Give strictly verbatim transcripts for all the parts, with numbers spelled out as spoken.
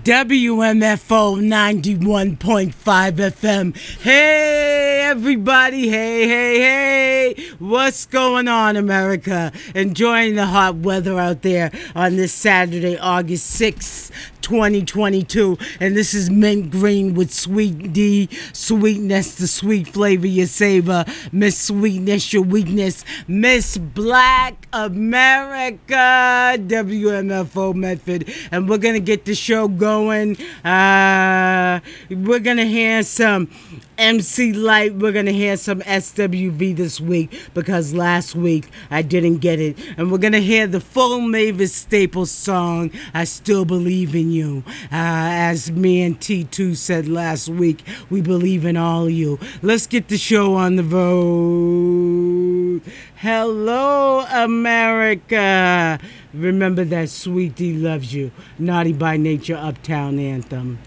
W M F O ninety-one point five F M. Hey, everybody. Hey, hey, hey. What's going on, America? Enjoying the hot weather out there on this Saturday, August sixth, twenty twenty-two. And this is Mint Green with Sweet D. Sweetness, the sweet flavor you savor. Miss Sweetness, your weakness. Miss Black America. W M F O method. And we're going to get the show going. Uh, we're going to hear some M C Light. We're going to hear some S W V this week because last week I didn't get it. And we're going to hear the full Mavis Staples song, I Still Believe in You. Uh, as me and T two said last week, we believe in all of you. Let's get the show on the road. Hello, America. Remember that Sweet D loves you. Naughty by Nature Uptown Anthem.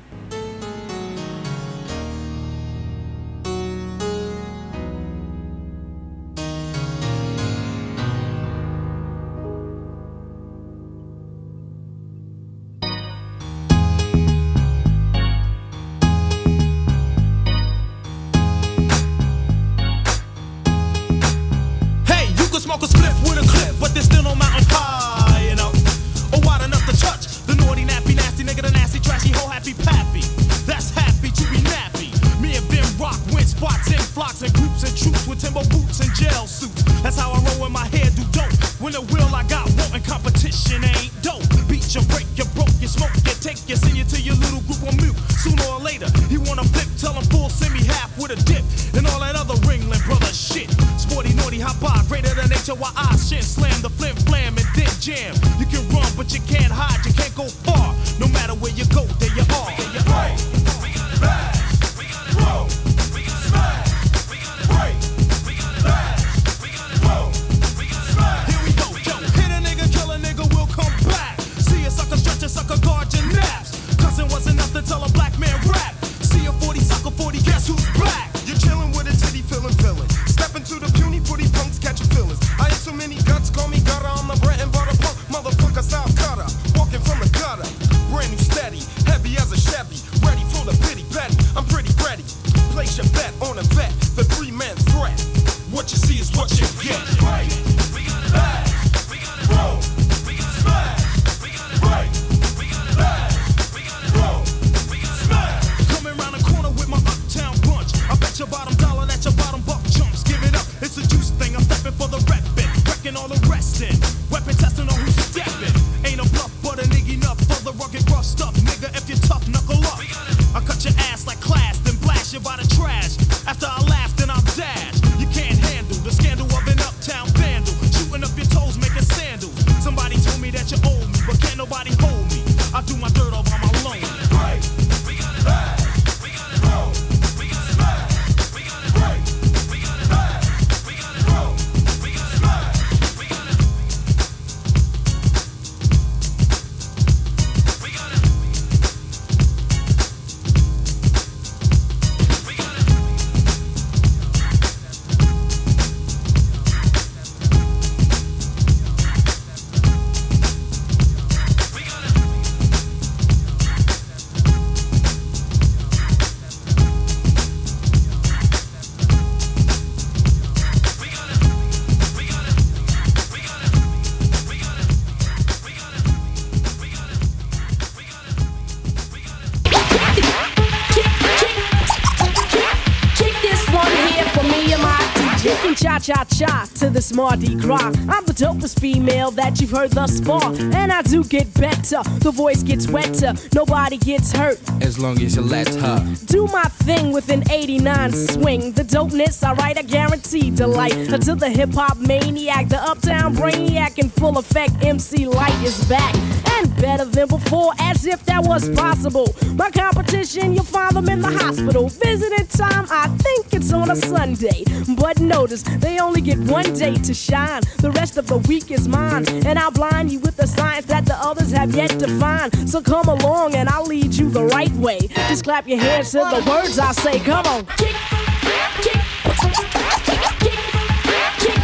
Cha-cha to this Mardi Gras. I'm the dopest female that you've heard thus far, and I do get better. The voice gets wetter, nobody gets hurt as long as you let her do my thing with an eighty-nine swing. The dopeness, I write, I guarantee delight. To the hip-hop maniac, the uptown brainiac in full effect, M C Light is back and better than before, as if that was possible. My competition, you'll find them in the hospital. Visiting time, I think it's on a Sunday, but notice they only get one day to shine. The rest of the week is mine, and I'll blind you with the science that the others have yet to find. So come along and I'll lead you the right way. Just clap your hands to the words I say. Come on. Kick, kick, kick, kick, kick,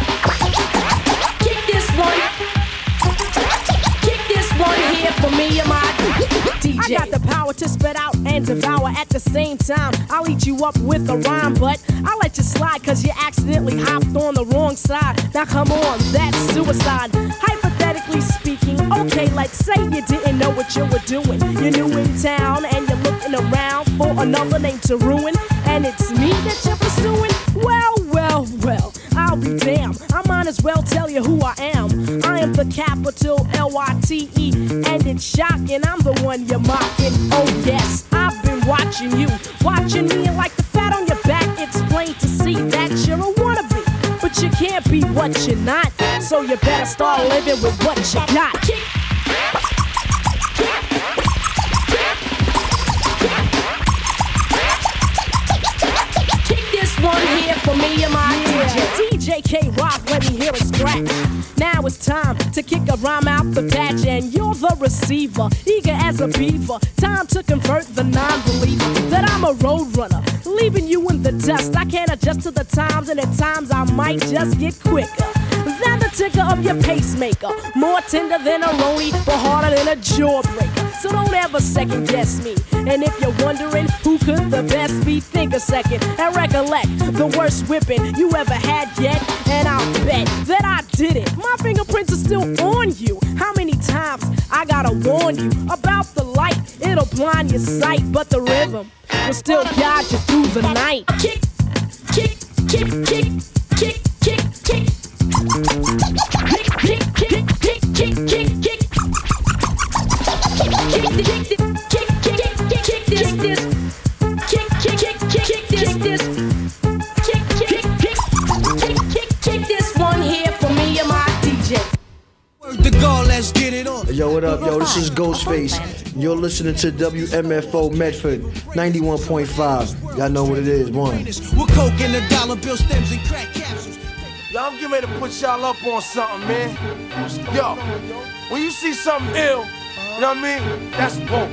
kick this one. Kick this one here for me and my D D J. I got the power to spit out and devour at the same time. I'll eat you up with a rhyme, but I'll let you slide cause you accidentally hopped on the wrong side. Now come on, that's suicide. Hypothetically speaking, okay, like say you didn't know what you were doing. You're new in town and you're looking around for another name to ruin, and it's me that you're pursuing. Well, well, well, I'll be damned. I might as well tell you who I am. I am the capital L Y T E, and it's shocking. I'm the one you're mocking. Oh yes, I've been watching you, watching me, and like the fat on your back, it's plain to see that you're a wannabe. But you can't be what you're not, so you better start living with what you got. Kick this one here for me and my yeah. D J. D J K-Rock, let me hear a scratch. Now it's time to kick a rhyme out the patch, and you're the receiver, eager as a beaver. Time to convert the non-believer that I'm a road runner, leaving you in the dust. I can't adjust to the times, and at times I might just get quicker than the ticker of your pacemaker. More tender than a roni, but harder than a jawbreaker. So don't ever second guess me. And if you're wondering who could the best be, think a second and recollect the worst whipping you ever had yet. And I'll bet that I did it. My fingerprints are still on you. How many times I gotta warn you about the light? It'll blind your sight, but the rhythm will still guide you through the night. Kick, kick, kick, kick, kick, kick, kick. Kick, kick, kick, kick, kick, kick, kick. Kick, kick, kick, kick, kick, kick, kick this, this. Kick, kick, kick, kick, kick this, this. Kick, kick, kick, kick, kick, kick this one here for me and my D J. Word to God, let's get it on. Yo, what up, yo? This is Ghostface. You're listening to W M F O Medford ninety-one point five. Y'all know what it is, one. We're coke in the dollar bill stems and crack capsules. Yo, I'm getting ready to put y'all up on something, man. Yo, when you see something ill, you know what I mean? That's woke.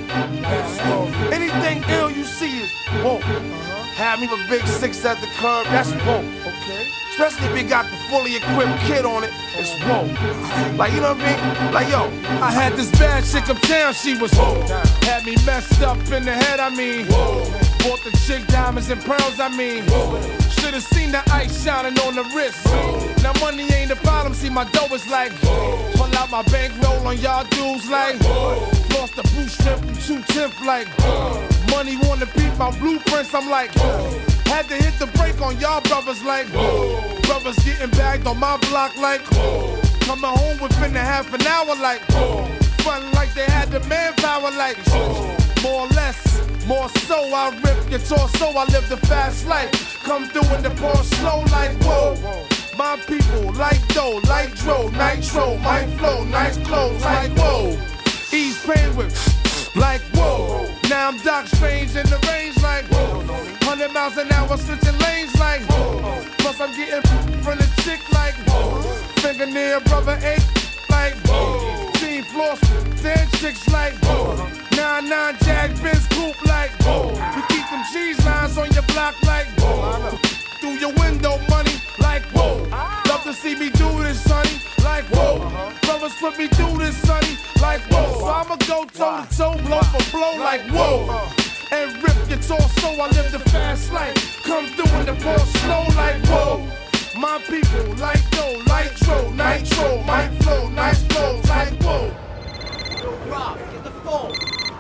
Anything ill you see is woke. Have me with big six at the curb, that's woke. Okay. Especially if you got the fully equipped kid on it, it's woke. Like, you know what I mean? Like, yo, I had this bad chick uptown, she was woke. Had me messed up in the head, I mean. Bought the chick diamonds and pearls, I mean. Should've seen the ice shining on the wrist. Now money ain't the problem, see my dough is like. Pull out my bankroll on y'all dudes like. Lost the blue strip and two tenth like. Money wanna beat my blueprints, I'm like. Had to hit the brake on y'all brothers like. Brothers getting bagged on my block like. Coming home within a half an hour like. Fun like they had the manpower like. More or less, more so I rip your torso, I live the fast life. Come through in the pour slow like whoa. My people like dough, like dro, nitro, my flow, nice clothes like whoa. Ease pain with like whoa. Now I'm Doc Strange in the range like whoa. Hundred miles an hour switching lanes like whoa. Plus I'm getting from the chick like whoa. Fingernail brother ache like whoa. Team floss, dead chicks like whoa. Nine nine Jag Benz coupe like whoa. You keep them cheese lines on your block like whoa. Through your window money like whoa. Love to see me do this, sonny, like whoa. Brothers put me through this, sonny, like whoa. So I'ma go toe to toe, blow for blow like whoa. And rip your torso, I live the fast life. Come through in the pour slow like whoa. My people like dough, like tro, nitro, my flow, nice clothes like whoa. Yo, Rob, get the phone.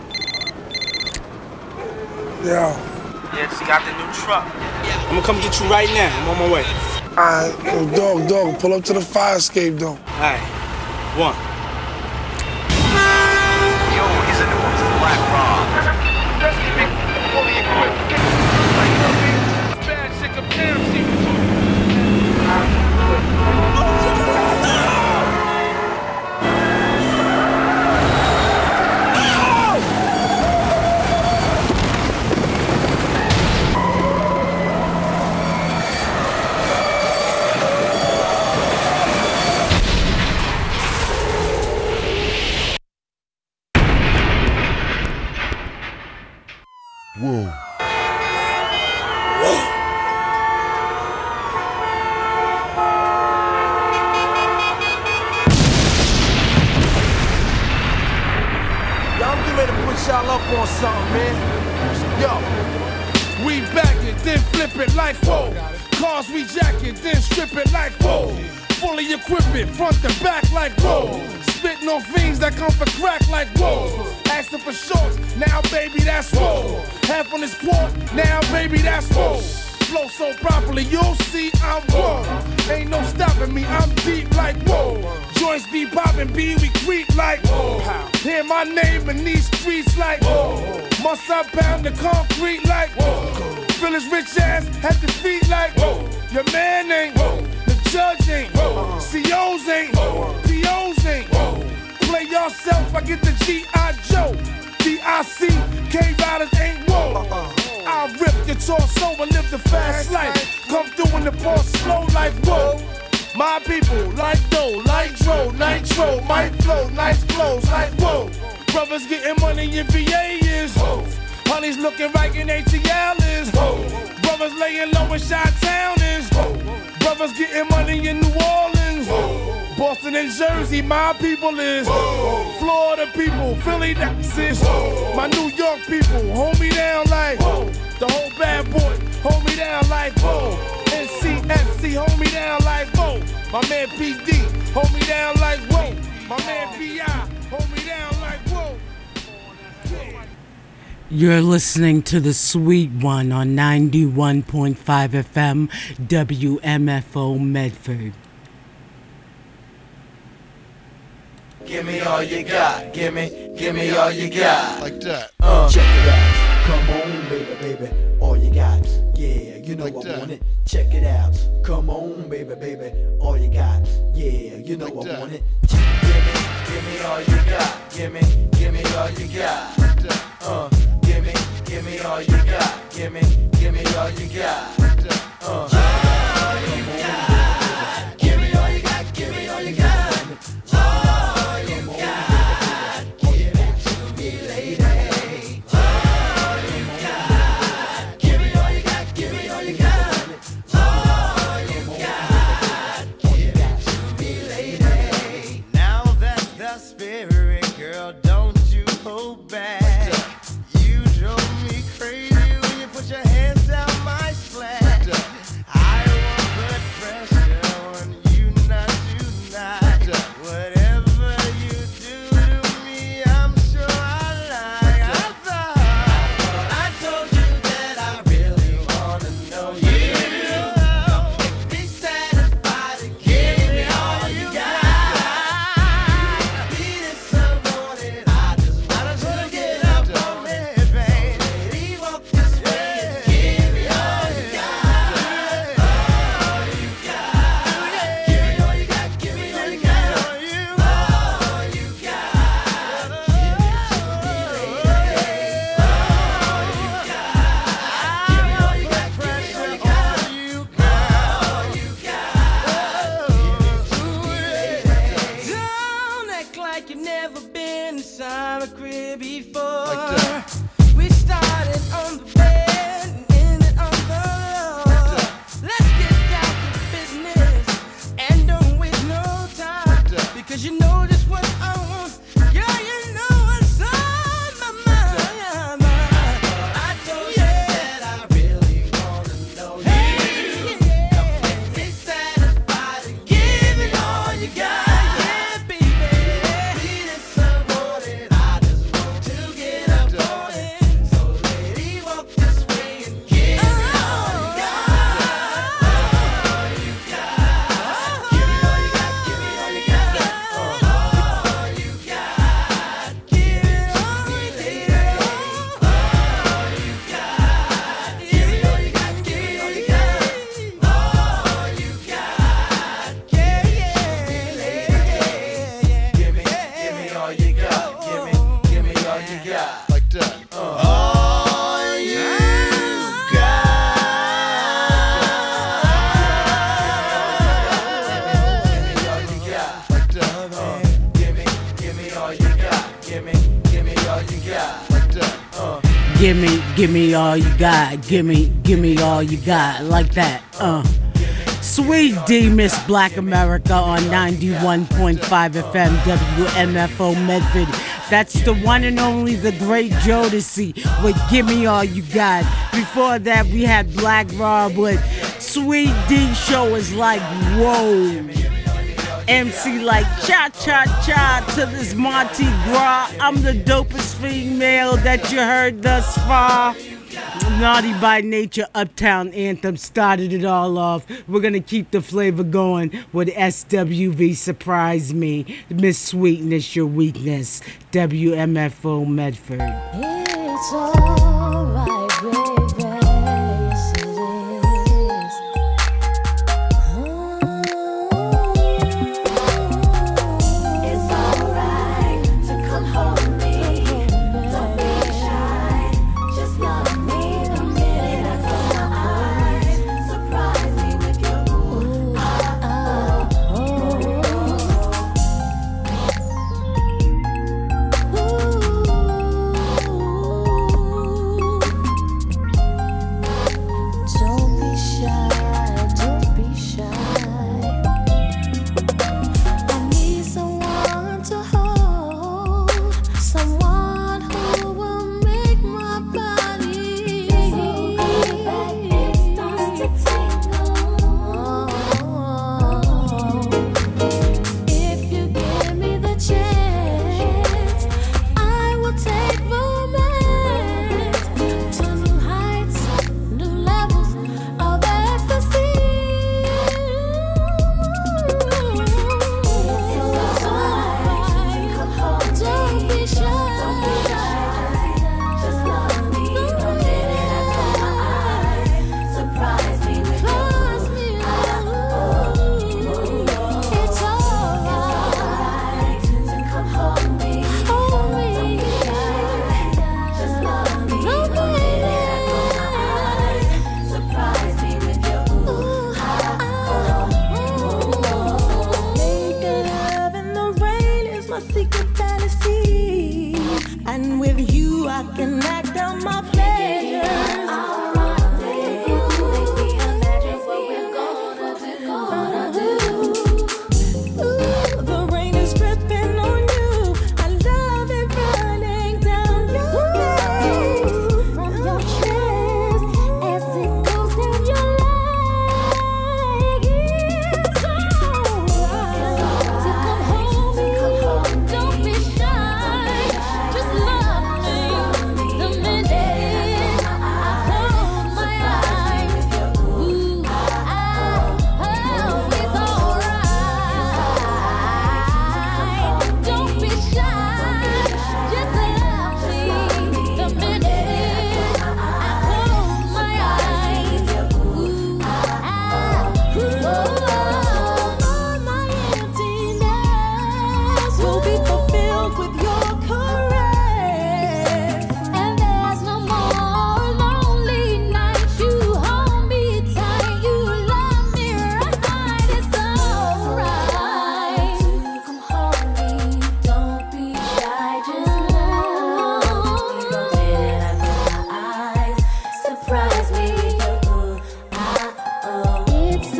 Yeah. Yeah, just got the new truck. I'm gonna come get you right now. I'm on my way. Alright, yo, dog, dog, pull up to the fire escape, though. Alright, one. Yo, he's in the woods of Black Rob. Fully equipped. Like, you know what I mean? Bad chick up down, she was Whoa. y'all up on something, man. Yo, we back it, then flip it like whoa. Cars we jack it, then strip it like whoa. Fully equipped it, front to back like whoa. Spitting on fiends that come for crack like whoa. Asking for shorts, now baby that's whoa. Half on this quart, now baby that's whoa. Flow so properly, you'll see I'm whoa. Ain't no stopping me, I'm deep like whoa. Joints be popping, B, we creep like whoa. Hear my name in these streets like whoa. Must I pound the concrete like whoa. Feel his rich ass at the feet like whoa. Your man ain't whoa. The judge ain't whoa. C Os ain't whoa. P Os ain't whoa. Play yourself, I get the G I Joe. D I C, K-Riders ain't whoa. I'll rip your torso and live the fast life. Come through in the ball slow like whoa. My people like dough, like dro, nitro, might flow, nice clothes like whoa. Brothers getting money in V A is whoa. Honey's looking right in A T L is whoa. Brothers laying low in Chi-Town is whoa. Brothers getting money in New Orleans whoa. Boston and Jersey, my people is whoa. Florida people, Philly, that's it. My New York people, hold me down like whoa. The whole bad boy, hold me down like whoa. N C F C, hold me down like whoa. My man P D, hold me down like whoa. My man P I, hold me down like whoa. Yeah. You're listening to the Sweet One on ninety-one point five F M, W M F O Medford. Give me all you got, give me, give me all you got. Like that. Uh, check it out. Come on, baby, baby, all you got. Yeah, you know Like I that. want it. Check it out. Come on, baby, baby, all you got. Yeah, you know Like I that. want it. Give me, give me all you got. Give me, give me all you got. Like that. Uh, give me, give me all you got. Give me, give me all you got. Like that. Uh, all you got. Give me all you got. Give me all you got. All you got. Give it to me, lady. All you got. Give me all you got. Give me all you got. All you got. Give it to me, lady. Now that's the spirit, girl, don't you hold back. You drove me crazy when you put your hands down my slack. I won't put pressure on you, not you, not. Whatever you do to me, I'm sure I like. I thought I told you that I really wanna know you. Be satisfied and give me all you got. Beating someone and I just wanna get up on it, baby. Walk this way and give me all you got. All you got. Give me all you got. Give me all you got. All you got. Give it to me, lady. All you got. Give me all you got. Give me all you got. All you got. Don't act like you've never been inside a crib before. Like that. We started on the bed and ended on the floor. Let's get down to business and don't waste no time. that. Because you know just what I want. Girl, you know what's on my mind. I told you that I really wanna know you. Be satisfied and give me all you got. Yeah, baby. Beating someone and I just want to get up on it. So lady, walk this way and give me all you got. All you got. Give me all you got. Give me all you got. All you got. Give it to me, lady. All you got. Give me all you got. Give me all you got. All you got. Yeah, yeah, yeah. Give me, give me all you got. Give me, give me all you got. Like that. All you got. Like that. Give me, give me all you got. Give me, give me all you got. Like that. Give me, give me all you got. Give me, give me all you got. Like that. Uh. Sweet D, Miss Black America on ninety-one point five F M W M F O Medford. That's the one and only, the great Jodeci with Give Me All You Got. Before that, we had Black Rob with Sweet D. Show is like, whoa. M C like cha-cha-cha to this Mardi Gras. I'm the dopest female that you heard thus far. Naughty by Nature Uptown Anthem started it all off. We're gonna keep the flavor going with S W V Surprise Me. Miss Sweetness, Your Weakness. W M F O Medford. It's alright, baby. Yes, it is. It's alright to come home me. Don't be shy. Just love me the minute I close my eyes. Surprise me with your ooh, ah, oh, oh. Don't be shy, don't be shy. I need someone to hold, someone who will make my body it starts to tingle. If you give me the chance, I will take moments to new heights, new levels of ecstasy. It's alright, come home, don't be shy. Just love me the minute I close my eyes. Surprise me with your it's alright to come home me, hold me. Just love me the minute I close my eyes. Surprise me with your ooh, ah, oh. Making love in the rain is my secret fantasy, and with you I can act out my pleasures. Make me imagine what we're gonna do. Ooh, the rain is dripping on you. I love it running down your face, from your chest as it goes down your leg. It's alright to come home. Don't be shy. Just love me the minute I close my eyes. Ooh, ah, oh, it's alright. Don't be shy. Just love me the minute I close my eyes. Ooh, ah, oh, all my emptiness will be fulfilled with your caress. And there's no more lonely nights. You hold me tight. You love me right. It's alright to come home me. Don't be shy. Just love me the minute I close my eyes. Surprise me with your ooh, ah, oh. It's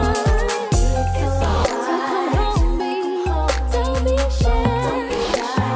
alright. It's alright to come home me. Don't be shy.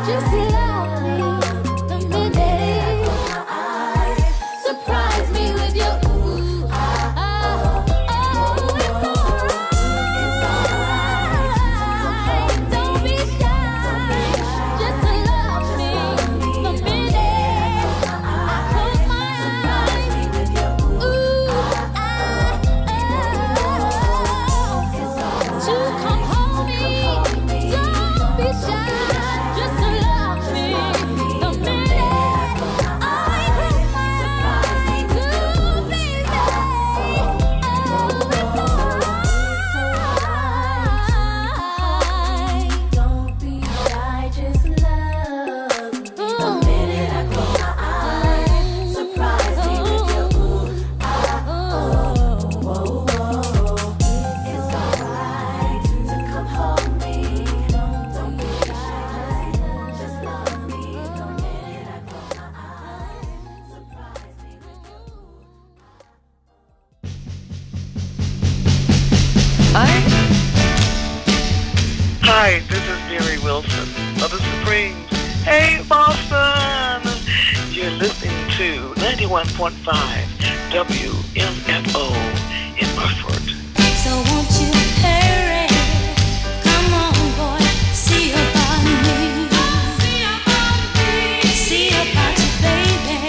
Wilson of the Supremes. Hey, Boston! You're listening to ninety-one point five W M F O in Murford. So won't you hurry? Come on, boy, see about me. See about you, baby.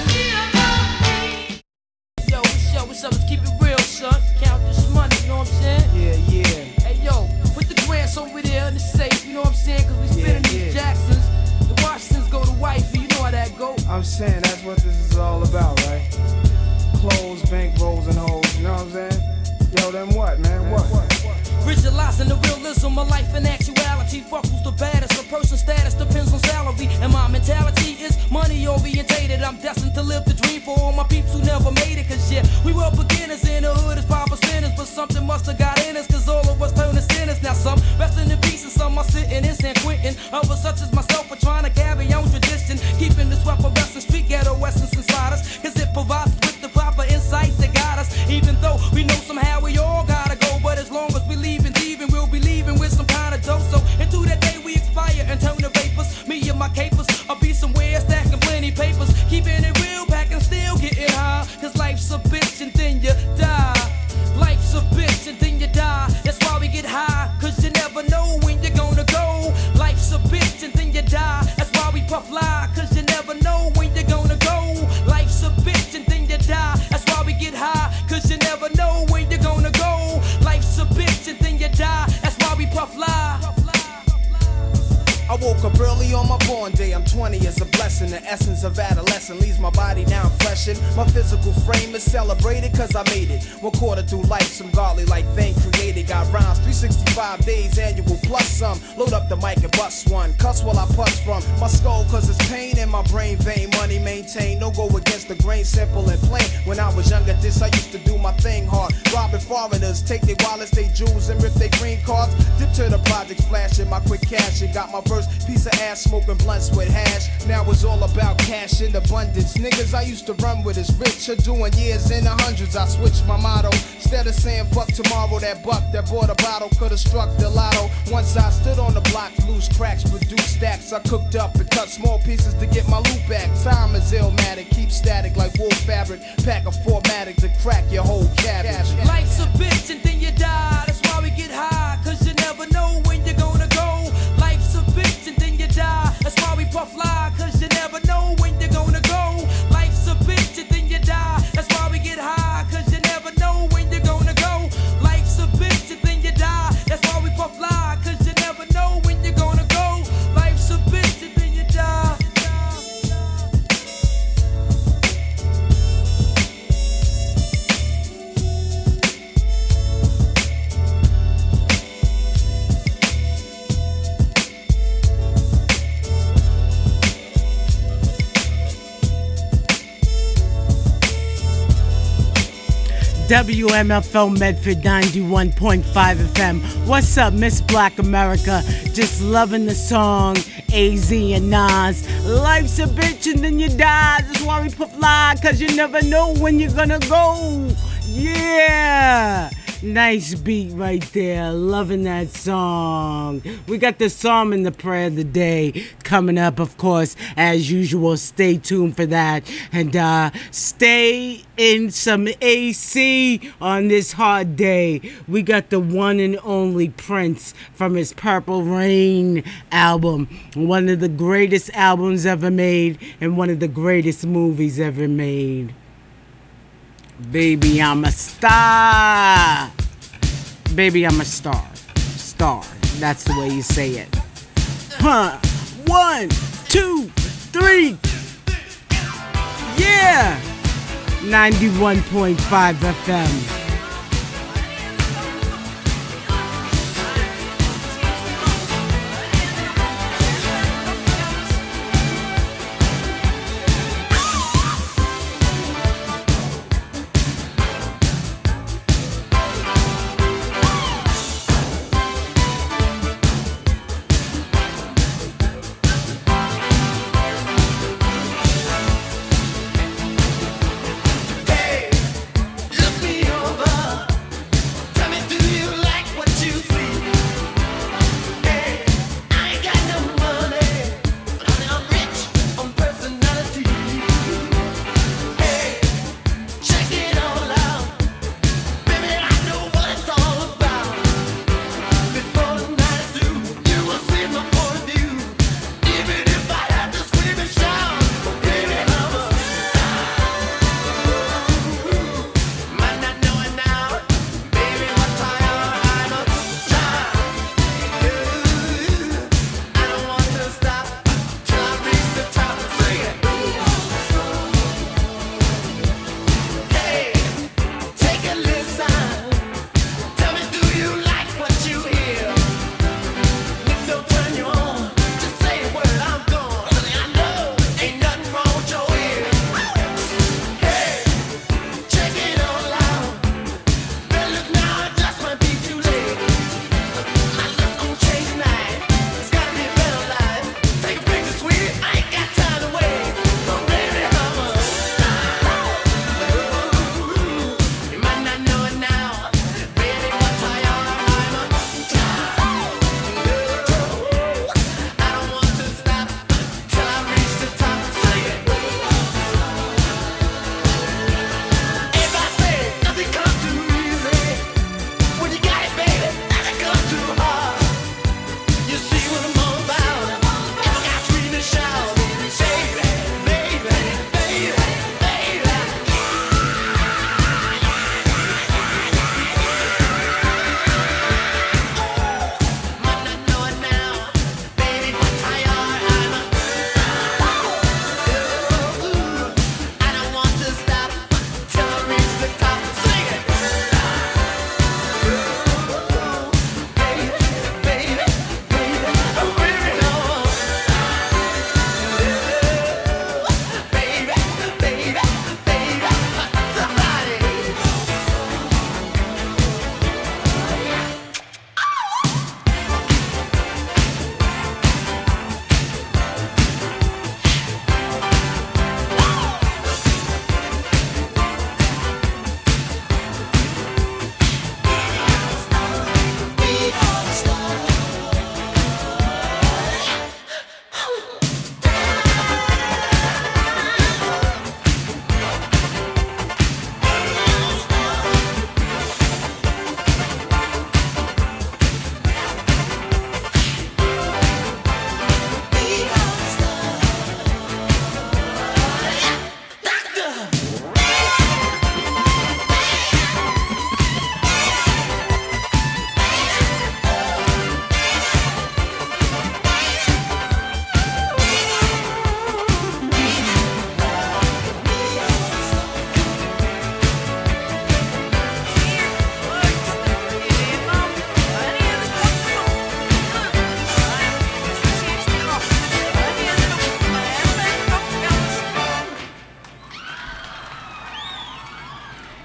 Yo, what's up, what's up? Let's keep it real, son. Count this money, you know what I'm saying? Yeah, yeah. Hey, yo, put the grants over there in the safe, you know what I'm saying? Cause we spinning Yeah, these yeah. Jacksons. The Washingtons go to wifey, you know how that go. I'm saying that's what this is all about, right? Clothes, bank rolls, and hoes, you know what I'm saying? Yo, then what, man? What? Visualizing the realism of life and actuality. Fuck who's the baddest. A person's status depends on salary. And my mentality is money orientated. I'm destined to live the dream for all my peeps who never made it. Cause yeah, we were beginners in the hood as five percenters. But something must have got in us. Cause all of us turned to sinners. Now some resting in peace and some are sitting in San Quentin. Others such as myself are trying to carry on tradition. Keeping this weapon wrestling street ghetto essence inside us. Cause it provides us with the proper insight that guide us. Even though we know somehow we all gotta go. But as long as we leave and leaving, we'll be leaving with some kind of dough. So into that day we expire and turn to vapors. Me and my capers, I'll be somewhere stacking plenty papers. Keeping it real, packing still getting high. Cause life's a bitch and then you die. Life's a bitch and then you die. That's why we get high. Cause you never know when you're gonna go. Life's a bitch and then you die. That's why we puff lie. Cause you never know when you're gonna go. Life's a bitch and then you die. That's why we get high. Cause you never know when you're gonna go. Life's a bitch and then you die. That's why we puff lie. I woke up early on my born day. I'm twenty, it's a blessing. The essence of adolescence leaves my body now fleshing. My physical frame is celebrated cause I made it. One quarter through life, some godly like thing created. Got rhymes, three sixty-five days annual plus some. Load up the mic and bust one. Cuss while I puss from my skull cause it's pain in my brain vein. Money maintained, no go against the grain, simple and plain. When I was younger, this I used to do my thing hard. Robbing foreigners, take their wallets, they jewels, and rip their green cards. Dip to the projects, flashing my quick cash and got my first piece of ass smoking blunts with hash. Now it's all about cash in abundance. Niggas I used to run with is rich or doing years in the hundreds. I switched my motto. Instead of saying fuck tomorrow, that buck that bought a bottle could've struck the lotto. Once I stood on the block, loose cracks, produced stacks. I cooked up and cut small pieces to get my loot back. Time is illmatic, keep static like wool fabric. Pack a formatic to crack your whole cabbage. Life's a bitch and then you die. That's why we get high. Cause you never know when you're gonna go. Life's a bitch and then you die. That's why we puff lie. Cause you never know when you're gonna go. Life's a bitch and then you die. That's why we get high. Cause you never know when you're gonna go. Life's a bitch and then you die. That's why we puff lie. Cause you never know when you're gonna go. Life's a bitch and then you die. W M F O Medford ninety-one point five F M. What's up, Miss Black America? Just loving the song, A Z and Nas. Life's a bitch and then you die. That's why we put fly, cause you never know when you're gonna go. Yeah! Nice beat right there. Loving that song. We got the Psalm and the Prayer of the Day coming up, of course, as usual. Stay tuned for that. And uh, stay in some A C on this hot day. We got the one and only Prince from his Purple Rain album. One of the greatest albums ever made and one of the greatest movies ever made. Baby, I'm a star. Baby, I'm a star. Star. That's the way you say it. Huh. One, two, three. Yeah. ninety-one point five F M. Look me over.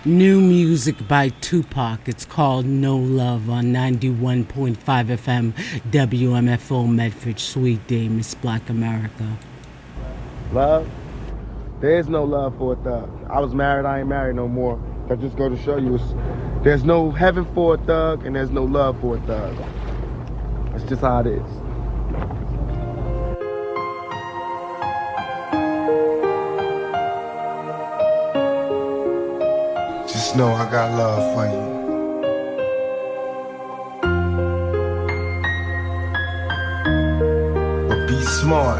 New music by Tupac. It's called No Love on ninety-one point five F M W M F O Medford. Sweet Day, Miss Black America. Love? There is no love for a thug. I was married, I ain't married no more. That just go to show you, it's, there's no heaven for a thug and there's no love for a thug. That's just how it is. Just know I got love for you. But be smart.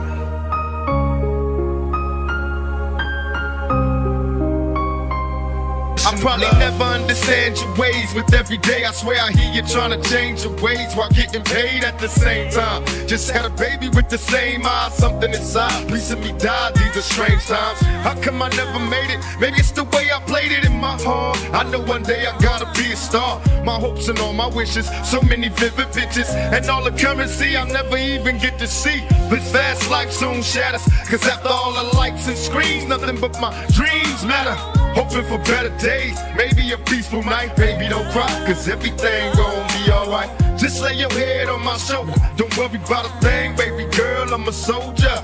I probably never understand your ways. With every day I swear I hear you trying to change your ways while getting paid at the same time. Just had a baby with the same eyes, something inside. Piece of me died, these are strange times. How come I never made it? Maybe it's the way I played it in my heart. I know one day I gotta be a star. My hopes and all my wishes, so many vivid pictures, and all the currency I'll never even get to see. This fast life soon shatters, cause after all the lights and screens, nothing but my dreams matter. Hoping for better days, maybe a peaceful night. Baby, don't cry, cause everything gon' be alright. Just lay your head on my shoulder, don't worry about a thing, baby girl, I'm a soldier.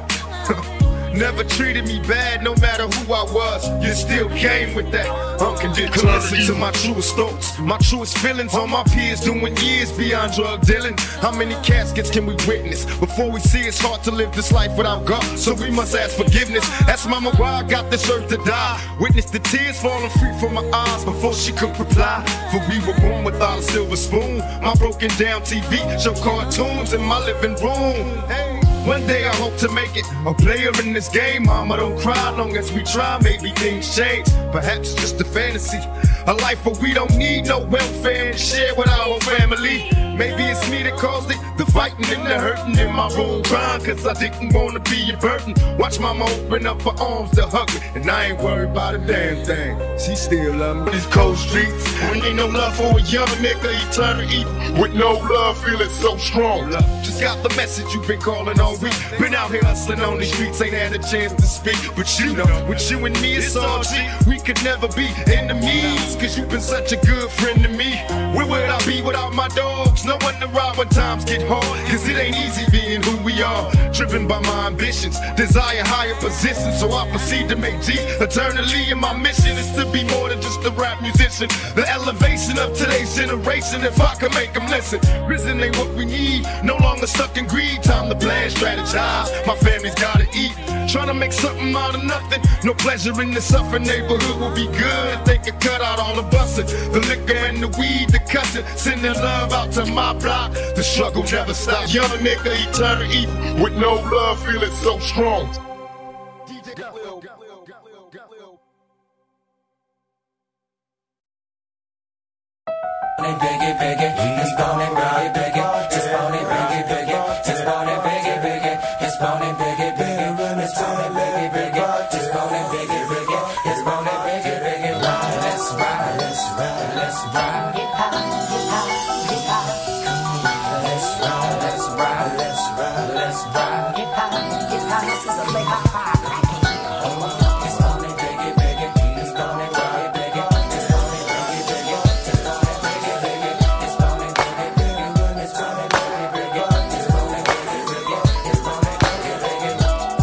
Never treated me bad, no matter who I was. You still came with that unconditional. Listen to my truest thoughts, my truest feelings on my peers doing years beyond drug dealing. How many caskets can we witness before we see it's hard to live this life without God? So we must ask forgiveness. Ask mama why I got this earth to die. Witness the tears falling free from my eyes before she could reply. For we were born without a silver spoon. My broken down T V show cartoons in my living room. Hey. One day I hope to make it a player in this game. Mama, don't cry, long as we try, maybe things change. Perhaps it's just a fantasy, a life where we don't need no welfare and share with our whole family. Maybe it's me that caused it, the fighting and the hurting in my room crying, cause I didn't wanna be a burden. Watch mama open up her arms to hug me, and I ain't worried about a damn thing. She still love me. These cold streets, when ain't no love for a young nigga, he turn to evil. With no love, feeling so strong. Just got the message you've been calling all week. Been out here hustling on these streets, ain't had a chance to speak. But you know, with you and me it's all G. We could never be enemies, cause you've been such a good friend to me. Where would I be without my dogs? No one to ride when times get hard, cause it ain't easy being who we are. Driven by my ambitions, desire higher positions, so I proceed to make G eternally. And my mission is to be more than just a rap musician. The elevation of today's generation, if I can make them listen. Prison ain't what we need, no longer stuck in greed. Time to plan, strategize, my family's gotta eat. Trying to make something out of nothing. No pleasure in the suffering, neighborhood will be good. They can cut out all the busting, the liquor and the weed, the cussing. Sending love out to my block, the struggle never stops. Young nigga, eternal evil, with no love, feeling so strong. Biggie, biggie, it's bone and biggie, biggie, it's bone and biggie, biggie, it's bone and biggie, biggie, it's bone and biggie, biggie, it's bone and biggie, biggie, it's bone and biggie, biggie, it's bone and biggie, biggie. Ride, let's ride, let's ride, let's ride. Get high, get high, get high. Let's ride, let's ride, let's ride, let's ride. Get high, get high. This is a late high high. It's bone and biggie, biggie, it's bone and biggie, biggie, it's bone and biggie, biggie, it's bone and biggie, biggie, it's bone and biggie, biggie, it's bone and biggie, biggie, it's bone and biggie, biggie, it's bone and biggie, biggie.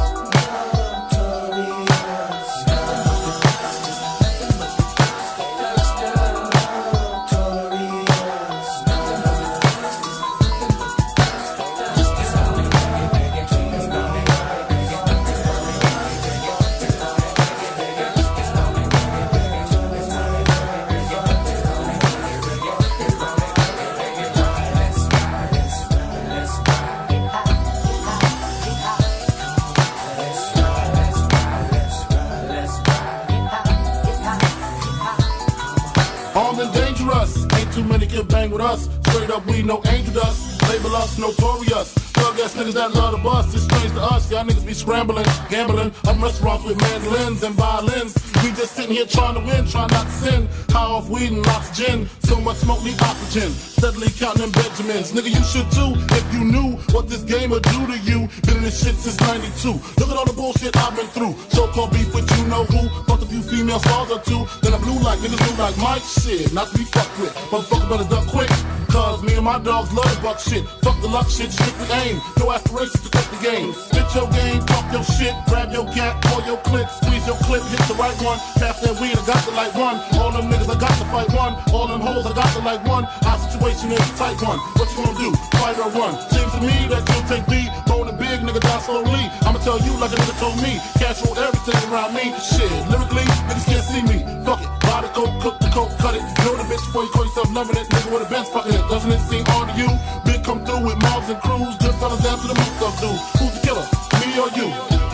Armed and dangerous, ain't too many can bang with us. Straight up, we no angel dust. Label us notorious. Thug ass niggas that love the bus. It's strange to us, y'all niggas be scrambling, gambling. Up restaurants with mandolins and violins. We just sitting here trying to win, trying not to sin. High off weed and lots of gin. So much smoke, need oxygen. steadily counting them Benjamins. Nigga, you should too, if you knew what this game would do to you. Been in this shit since ninety-two. Look at all the bullshit I've been through. So-called beef with you know who. Fucked a few female stars or two. Then I blew like niggas blew like Mike. Shit, not to be fucked with. Motherfucker better duck quick. Cause me and my dogs love the buck shit. Fuck the luck shit, strictly aim. No aspirations to cut the game. Spit your game, talk your shit. Grab your cat, call your clip. Squeeze your clip, hit the right one. Pass that weed, I got to like one. All them niggas, I got to fight one. All them hoes, I got to like one. Our situation is a tight one. What you gonna do? Fight or run? Seems to me that you'll take lead. Bone and big, nigga die slowly. I'ma tell you like a nigga told me. Cash rolled everything around me. Shit, lyrically, niggas can't see me. Fuck it. Buy the coke, cook the coke, cut it. Know the bitch before you call yourself loving it. Nigga with a bench fucking it. Doesn't it seem odd to you? Big come through with mobs and crews. Good fellas down to the most of dudes. Who's the killer? Me or you?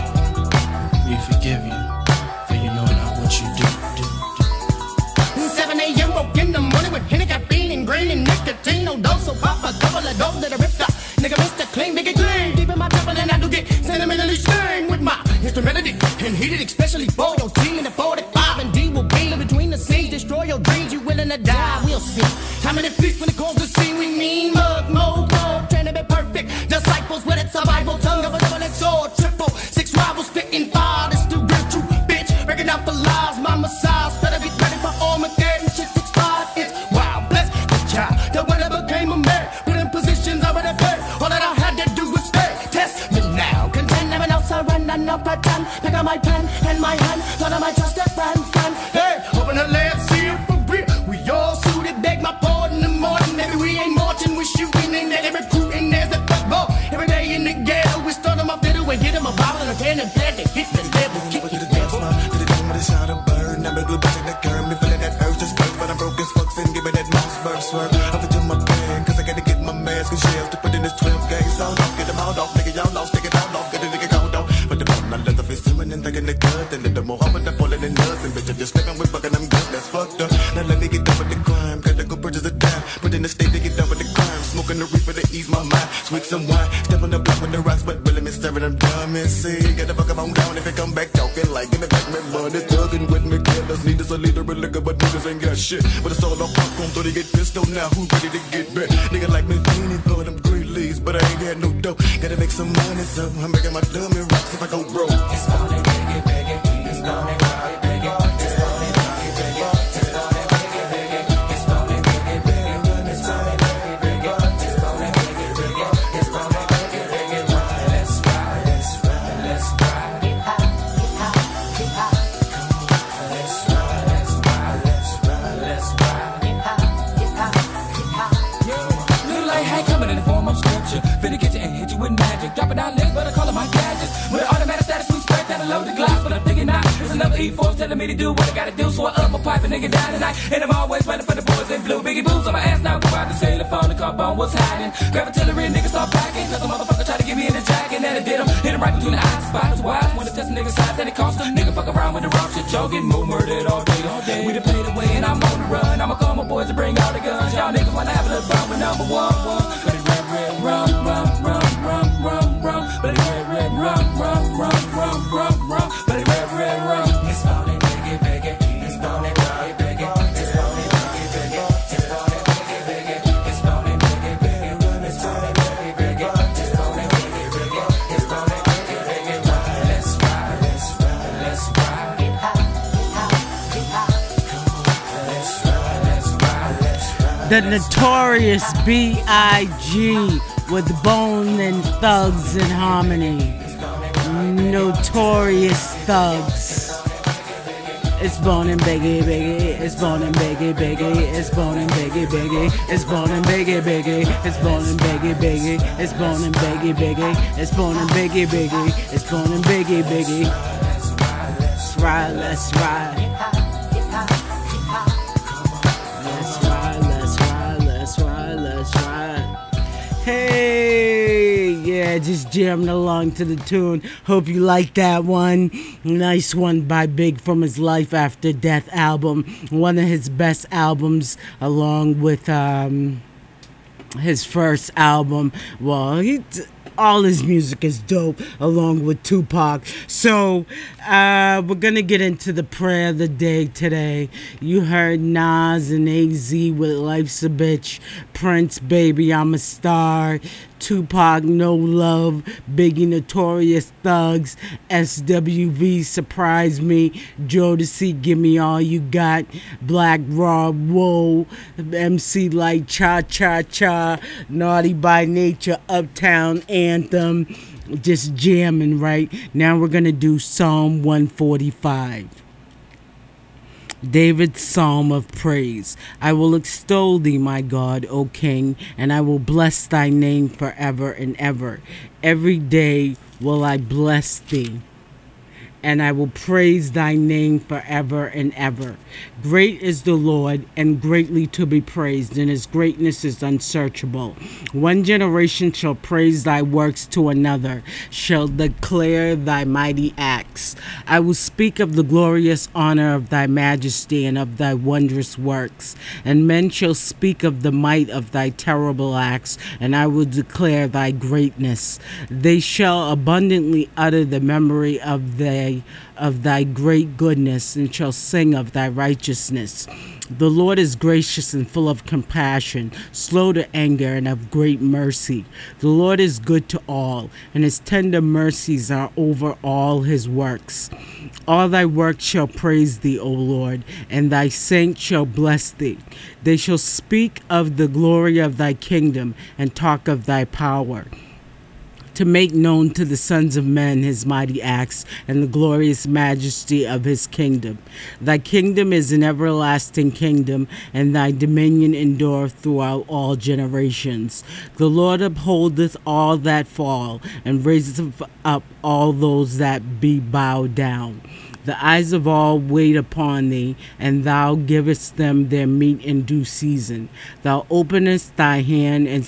We forgive you, for you know not what you do. do. seven a.m. woke in the morning with Henny, caffeine, and green, and nicotine. No dose, so pop a couple of dope that I ripped up. Nigga, Mister Clean, make it clean. Deep in my temple, and I do get sentimentally stained with my instrumentality. And heated, especially for your team in the forty-five. And D will be in between the scenes. Destroy your dreams, you willing to die. We'll see. How many feast when it calls the scene? We mean mug, mode, mode. Trying to be perfect. Disciples with it, survival. Tongue of a double-edged sword. Triple, six rivals spitting fire. This the real true bitch. Breaking down for lies. My massage. Better get ready for Armageddon. Shit's expired. It's wild. Bless the child. That whatever became a man. Put in positions already paid. All that I had to do was stay. Test me now. Contend never else I run and not pretend. Pick up my pen and my hand. Thought of my trusted friend, friend. Hey, open the left, see it for real. We all suited, beg my pardon in the morning. Maybe we ain't marching, we shooting and they're recruiting. There's a football every day in the ghetto. We start them off fiddle and hit them a bottle and a pen and plan to hit the level. Kick it to the dance floor, to the dome with a shot of burn. Never glue back in the curve, me feeling that urge just burst. But I'm broke as fuck, and give me that mouse burst swerve. Up into my bag, cause I gotta get my mask and shells to put in this twelve gauge. Sound off, get them out off, nigga, y'all lost, take it out off, get a nigga cold off. But the bottom, I let the face swimming and thinking the good. And then the Mohammed, I'm falling in nuts. And bitch, I'm just sleeping with fucking them good, that's fucked up. Now let me get done with the crime, gotta go purchase a dime. Put in the state to get done with the crime. Smoking the reefer to ease my mind. Sweet some wine, step on the block with the rocks, but really me staring them dumb and see. Get the fuck up on down if it come back talking like give me back my money. Thugging with me, killers need us a leader of liquor, but niggas ain't got shit. But it's all on popcorn, so they get pissed on now. Who ready to get back? Nigga like me, leaning for them green leaves, but I ain't got no dough. Gotta make some money, so I'm making my dummy rocks if I go broke. It's on it, biggie, biggie. It's on it, biggie, biggie. It's on it, biggie, biggie. It's on it, biggie, biggie. It's on it, biggie, biggie. It's on it, biggie, biggie. It's on it, biggie, biggie. It's on it, biggie, biggie. Let's ride, let's ride, let's ride. Hip hop, hip hop, hip hop. Come on, let's ride, let's ride, let's ride, let's ride. Hip hop, hip hop, hip hop. Little light hat coming in the form of scripture. Finna get you and hit you with magic. Dropping down legs, but I call it my gadgets. With an automatic status, we spread that I load the glass, but I'm thinking not. There's another E four telling me to do what I gotta do, so I up my pipe and nigga down tonight. And I'm always running for the boys in blue. Biggie boots on my ass now, go out the sailor phone, the car bone, what's hiding? Grab artillery, niggas start packing, cause a motherfucker try to get me in the jacket, and I did him. Hit him right between the eyes, spots wise. Wanna test a nigga's size, and it cost him. Nigga fuck around with the rough shit, joking, move murdered all day, all day. We done played away, and I'm on the run. I'ma call my boys to bring all the guns. Y'all niggas wanna have a little fun with number one, one. But it red, red, rum, rum, rum, rum, rum, rum. But it red, red, rum, rum, rum, rum, rum, rum. But it red, red, rum. It's on it, biggie, biggie. It's on it, biggie, biggie. It's on it, biggie, biggie. It's on it, biggie, biggie. It's on it, biggie, biggie. It's on it, biggie, biggie. It's on it, biggie, biggie. It's on it, biggie, biggie. Let's ride, let's ride, let's ride. Hip hop, hip hop, hip hop. Come on, let's ride, let's ride, let's ride. The Notorious B I G with Bone and Thugs in Harmony. Notorious Thugs. It's Bone and Biggie, Biggie. It's Bone and Biggie, Biggie. It's Bone and Biggie, Biggie. It's Bone and Biggie, Biggie. It's Bone and Biggie, Biggie. It's Bone and Biggie, Biggie. It's Bone and Biggie, Biggie. It's Bone and Biggie, Biggie. Let's ride, let's ride. Let's ride, let's ride, let's ride, let's ride. Hey, yeah, just jamming along to the tune. Hope you like that one. Nice one by Big from his Life After Death album. One of his best albums, along with um, his first album. Well, he all his music is dope, along with Tupac. So uh, we're gonna get into the prayer of the day today. You heard Nas and A Z with Life's a Bitch, Prince, Baby I'm a Star, Tupac, No Love, Biggie, Notorious Thugs, S W V, Surprise Me, Jodeci, Give Me All You Got, Black Rob, Whoa, M C Light, Cha Cha Cha, Naughty by Nature, Uptown Anthem, just jamming, right? Now we're gonna do Psalm one forty-five. David's Psalm of Praise. I will extol thee, my God, O King, and I will bless thy name forever and ever. Every day will I bless thee, and I will praise thy name forever and ever. Great is the Lord, and greatly to be praised, and his greatness is unsearchable. One generation shall praise thy works to another, shall declare thy mighty acts. I will speak of the glorious honor of thy majesty and of thy wondrous works, and men shall speak of the might of thy terrible acts, and I will declare thy greatness. They shall abundantly utter the memory of thy of thy great goodness, and shall sing of thy righteousness. The Lord is gracious and full of compassion, slow to anger, and of great mercy. The Lord is good to all, and his tender mercies are over all his works. All thy works shall praise thee, O Lord, and thy saints shall bless thee. They shall speak of the glory of thy kingdom, and talk of thy power, to make known to the sons of men his mighty acts and the glorious majesty of his kingdom. Thy kingdom is an everlasting kingdom, and thy dominion endureth throughout all generations. The Lord upholdeth all that fall, and raiseth up all those that be bowed down. The eyes of all wait upon thee, and thou givest them their meat in due season. Thou openest thy hand and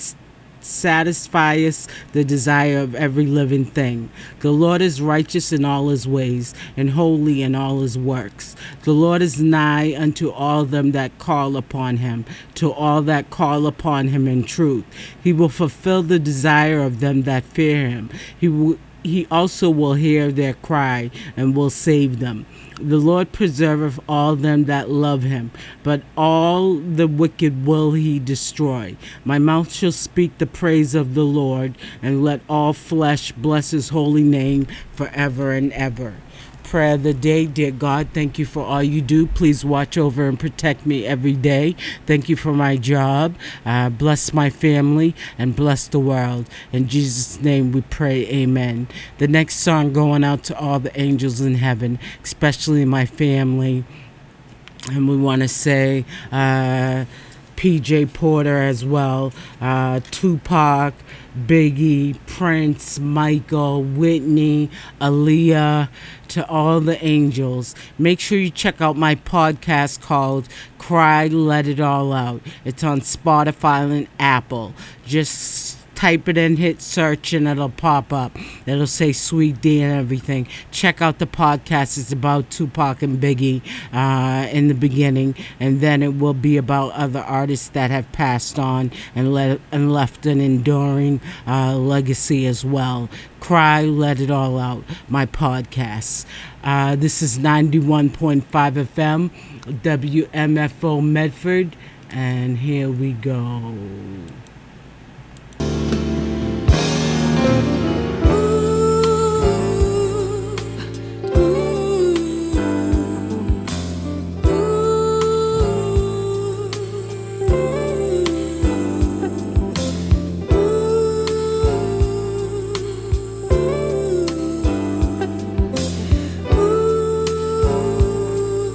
satisfiest the desire of every living thing. The Lord is righteous in all his ways, and holy in all his works. The Lord is nigh unto all them that call upon him, to all that call upon him in truth. He will fulfill the desire of them that fear him. He will He also will hear their cry, and will save them. The Lord preserveth all them that love him, but all the wicked will he destroy. My mouth shall speak the praise of the Lord, and let all flesh bless his holy name forever and ever. Prayer of the day. Dear God, thank you for all you do. Please watch over and protect me every day. Thank you for my job. Uh, bless my family and bless the world. In Jesus' name we pray, amen. The next song going out to all the angels in heaven, especially my family. And we want to say uh, P J Porter as well, uh, Tupac, Biggie, Prince, Michael, Whitney, Aaliyah, to all the angels. Make sure you check out my podcast called Cry, Let It All Out. It's on Spotify and Apple. Just type it in, hit search, and it'll pop up. It'll say Sweet D and everything. Check out the podcast. It's about Tupac and Biggie uh, in the beginning, and then it will be about other artists that have passed on and, let, and left an enduring uh, legacy as well. Cry, Let It All Out, my podcast. Uh, this is ninety-one point five F M, W M F O Medford, and here we go.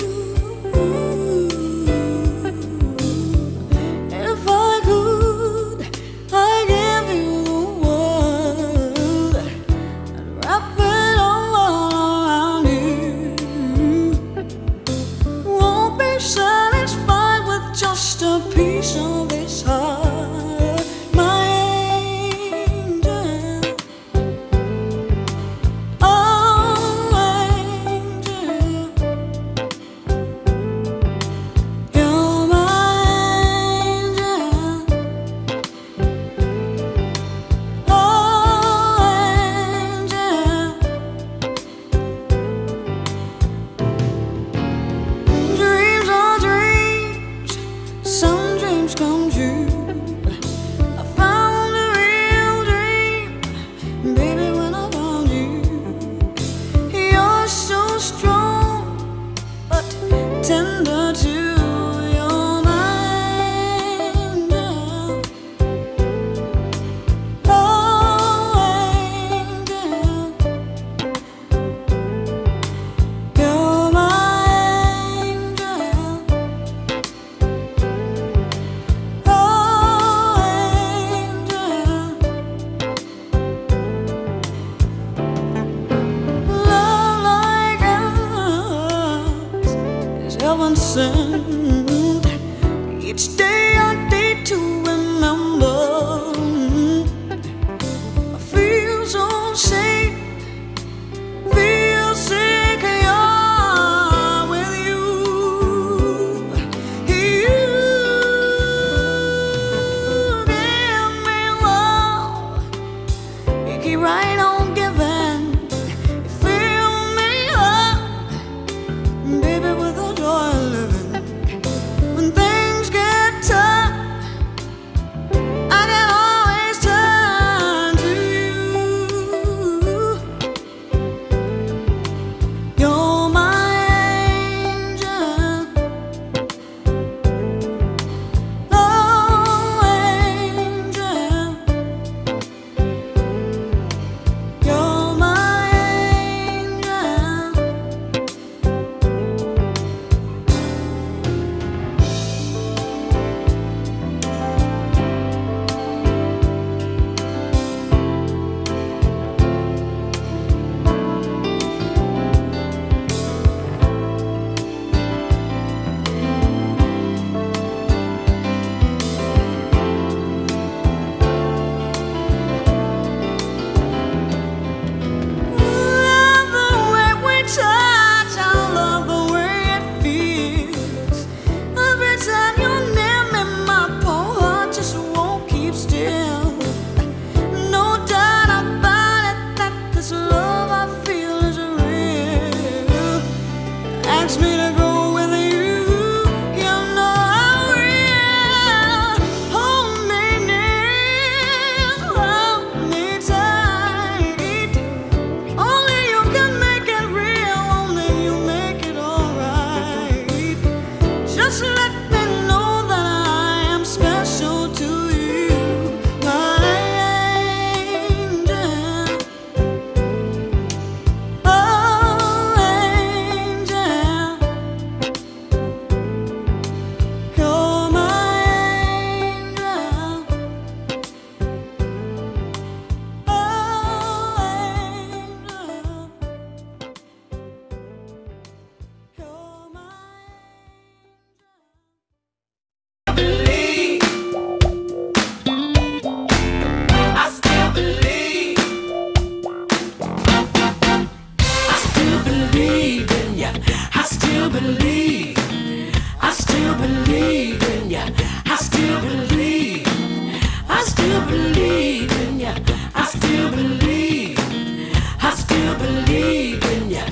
If I could innocent. Each day I need to remember. I feel so safe, feel secure with you. You give me love, you keep right on giving. You fill me up, baby, with the joy of living. When things get tough, I can always turn to you. You're my angel, oh angel. You're my angel. Love the way we touch, I love the way it feels. Every time you're near me, my poor heart just won't keep still. No doubt about it that this love I feel is real. Ask me to go with you, you know I will. Hold me near, hold me tight. Only you can make it real, only you make it alright. Just let me know that I am special to you, my angel. Oh, angel. You're my angel. Oh, Believe. I still believe. I still believe in ya. I still believe. I still believe in ya. I still believe. I still believe in ya. I still believe. I still believe in ya.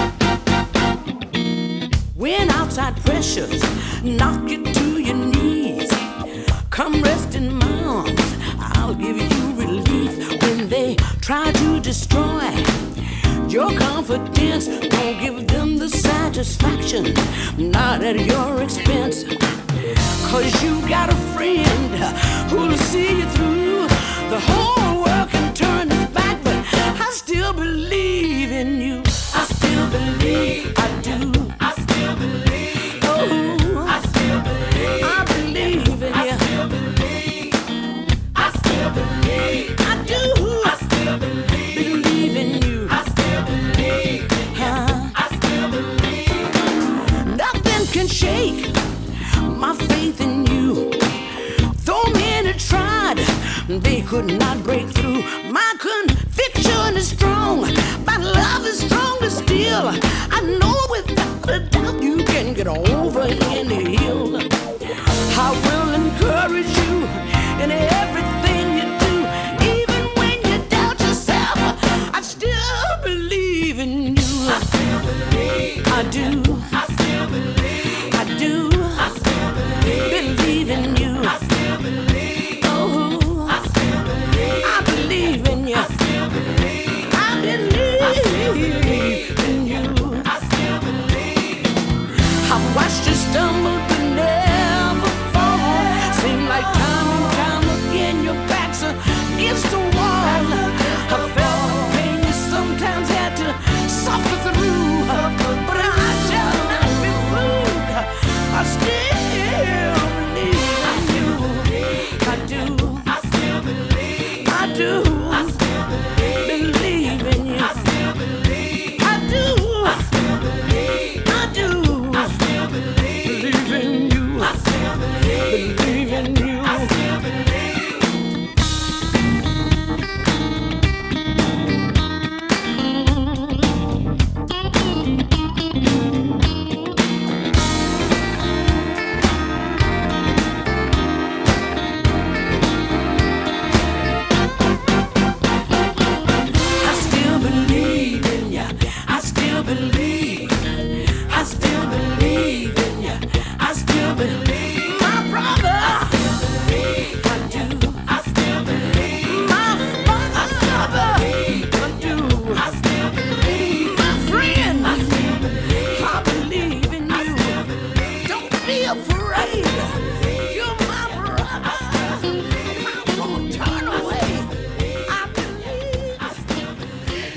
When outside pressures knock you to your knees, come rest in my arms, I'll give you relief. When they try to destroy your confidence, don't give them the satisfaction, not at your expense. Cause you got a friend who'll see you through. The whole world can turn its back, but I still believe in you. I still believe, I do. I still believe. Oh, I still believe. I believe in you. I still believe. I still believe. I do. I still believe. Believe in you. I still believe. Huh? I still believe. Nothing can shake my faith in you. Though many tried, they could not break through. My conviction is strong, my love is stronger still. I know without a doubt you can get over any hill. I will encourage you in everything you do, even when you doubt yourself. I still believe in you. I still believe. I do. I still believe. I do. I still believe. Believe in you. I still believe. Oh, I still believe. I believe in you. I still believe. I believe in you. I still believe. I've watched you stumble but never fall. Seem like time and time again your back's against the wall. I felt the pain you sometimes had to suffer through, but I shall not be moved. I still believe in you. I do. I still believe. I do. I still believe. Believe in you. I still believe.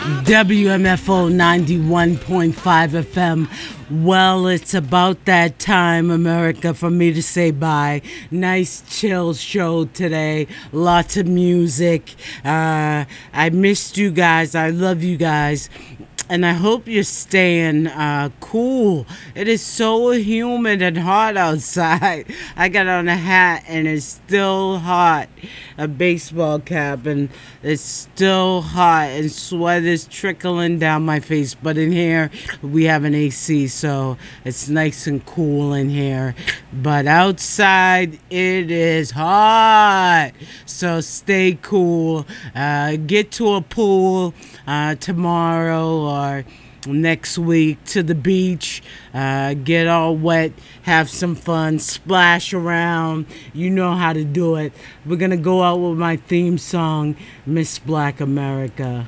W M F O ninety-one point five F M. Well, it's about that time, America, for me to say bye. Nice chill show today. Lots of music. Uh, I missed you guys. I love you guys. And I hope you're staying uh, cool. It is so humid and hot outside. I got on a hat and it's still hot. A baseball cap and it's still hot. And sweat is trickling down my face. But in here, we have an A C, so it's nice and cool in here. But outside, it is hot. So stay cool. Uh, get to a pool uh, tomorrow or next week, to the beach, uh, get all wet, have some fun, splash around. You know how to do it. We're going to go out with my theme song, Miss Black America.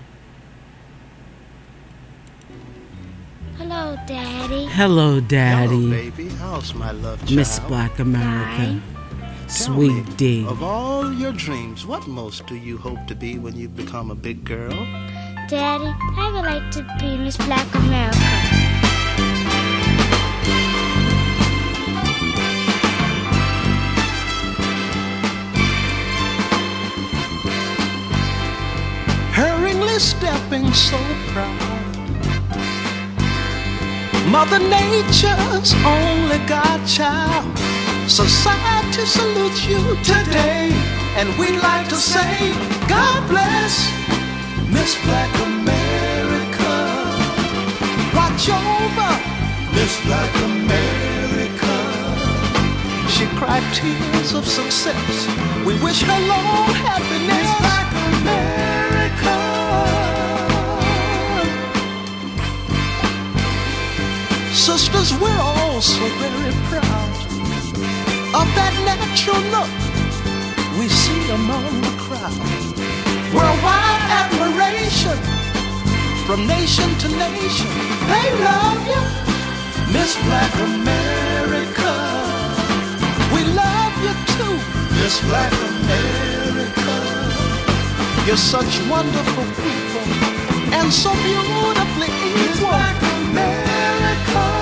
Hello, Daddy. Hello, Daddy. Hello, baby. How's my love child? Miss Black America. Tell Sweet me, D. Of all your dreams, what most do you hope to be when you become a big girl? Daddy, I would like to be Miss Black America. Hurriedly stepping so proud, Mother Nature's only godchild. Society salutes you today, and we'd like to say, God bless Miss Black America. Watch over Miss Black America. She cried tears of success. We wish her long happiness. Miss Black America. Sisters, we're all so very proud of that natural look we see among the crowd. Worldwide admiration from nation to nation. They love you, Miss Black America. We love you too, Miss Black America. You're such wonderful people and so beautifully equal. Miss Black America.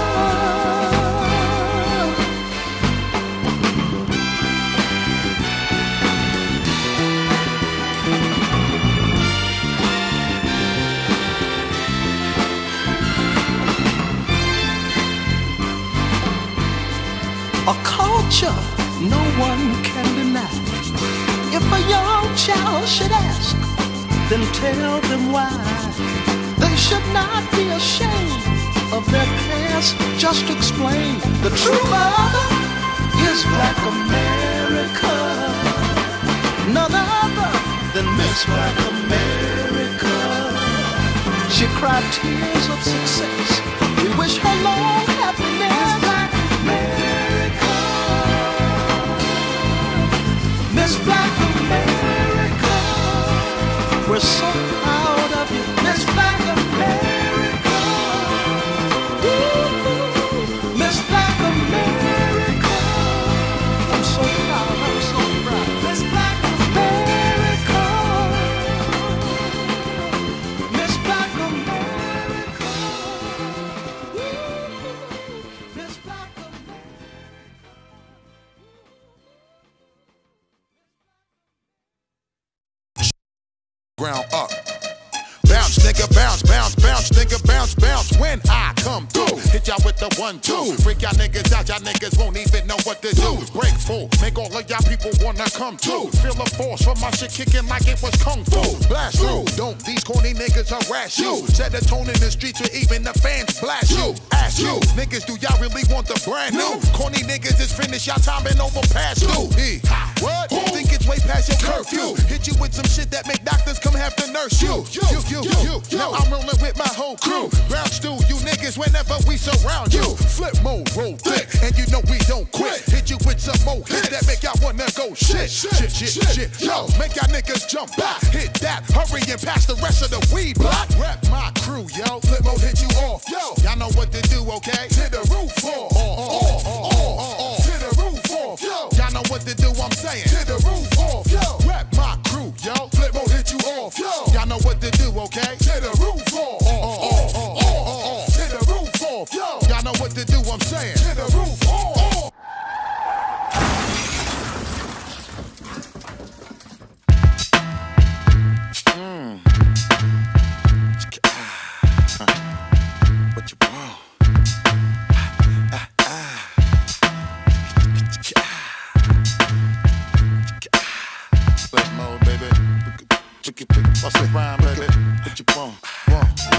A culture no one can deny. If a young child should ask, then tell them why. They should not be ashamed of their past. Just explain the true mother is Black America. None other than Miss Black America. She cried tears of success. We wish her long happiness. Black America. Miss Black America. We're so proud of you, Miss Black America. Ooh, Miss Black America. I'm so proud, I'm so proud. Miss Black America. Miss Black America. Ooh, Miss Black Ground up. Bounce, nigga, bounce, bounce, bounce, nigga, bounce, bounce. When I come through, hit y'all with the one, two. Freak y'all niggas out, y'all niggas won't even know what to do. Break full, make all of y'all people wanna come too. Feel the force from my shit kicking like it was kung fu. Blast through, don't these corny niggas harass you. Set a tone in the streets where even the fans blast you. Ask you, niggas, do y'all really want the brand new? Corny niggas is finished, y'all time and over past due. E, what? Think it's way past your curfew. Hit you with some shit that make doctors come have to nurse you. You, you, you, you. Now I'm rolling with my whole crew. Ground stew, you niggas whenever we surround you. Flip mode, roll thick, and you know we don't quit. Hit you with some more hits that make y'all wanna go shit, shit, shit, shit. Yo, make y'all niggas jump back. Hit that, hurry and pass the rest of the weed block. Rep my crew, yo. Flip mode hit you off, yo. Y'all know what to do, okay? To the roof off, off, off, off. To the roof off, yo. Y'all know what to do, I'm saying. To the roof off, yo. Rep my crew, yo. Flip mode hit you off, yo. Y'all know what to do, okay? To the roof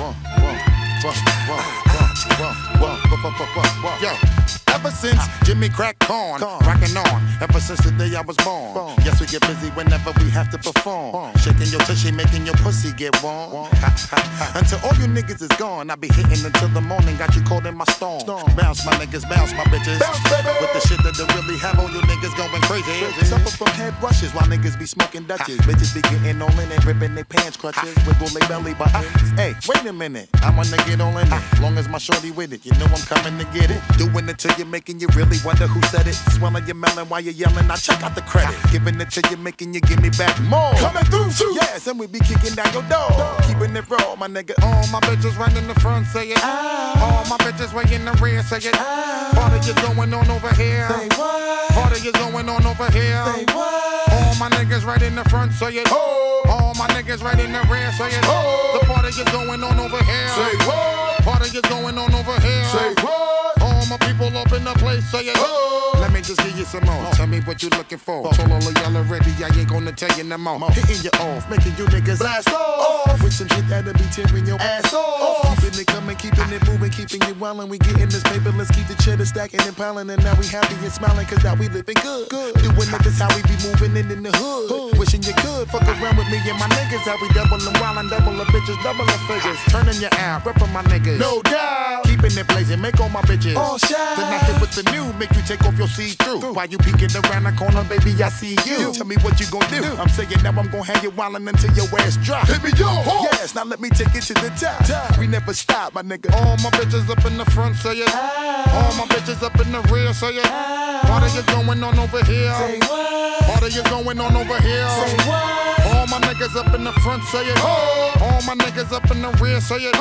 Yo, ever since Jimmy cracked corn, rockin' on, ever since the day I was born. Yes, we get busy whenever we have to perform. Shaking your tushy, making your pussy get warm. Until all you niggas is gone, I be hitting until the morning, got you caught in my storm. Bounce my niggas, bounce my bitches. With the shit that they really have all you niggas going crazy. Suffer from head rushes while niggas be smoking Dutches. Bitches be getting all in it, ripping their pants crutches, wiggle their belly buttons. Hey, wait a minute, I wanna get all in it. Long as my shorty with it, you know I'm coming to get it. Doing it till you're making you really wonder who said it. Swelling your melon while you're yelling, I check out the credit. Giving it till you're making you give me back more. Coming through too. Yes, and we be kicking down your door. Keeping it raw, my nigga. All my bitches right in the front, say it. All my bitches way in the rear, say it. Party is going on over here. Say what? Party is going on over here. Say what? All my niggas right in the front, say it. Oh. All my niggas right in the rear, say it. Oh. The party is going on over here. Say what? Party is going on over here. Say what? All my people up in the place, say it. Oh. Let me just give you some more. Tell me what you looking for. Told all of y'all already, I ain't gonna tell you no more. Hitting you off, making you niggas blast off. With some shit that'll be tearing your ass off. Keeping it coming, keeping it moving, keeping it wildin'. We getting this paper, let's keep the cheddar stacking and piling. And now we happy and smiling, cause now we living good. good. Doing it, this how we be moving in, in the hood. hood. Wishing you could fuck around with me and my niggas. How we doubling, wildin', double the bitches, double the figures. Turning your out, rep for my niggas. No doubt. Keeping it blazing, make all my bitches. All shine. Then I hit with the new, make you take off your see-through. While you peeking around the corner, baby, I see you. Tell me what you gon' do. I'm saying now I'm gon' have you wildin' until your ass drop. Hit me, yo. Yes, now let me take it to the top. top. We never stop, my nigga. All my bitches up in the front, say it. All my bitches up in the rear, say it. Party is going on over here. Say what? Party is going on over here. Say what? All my niggas up in the front, say it. Oh. All my niggas up in the rear, say it. Oh.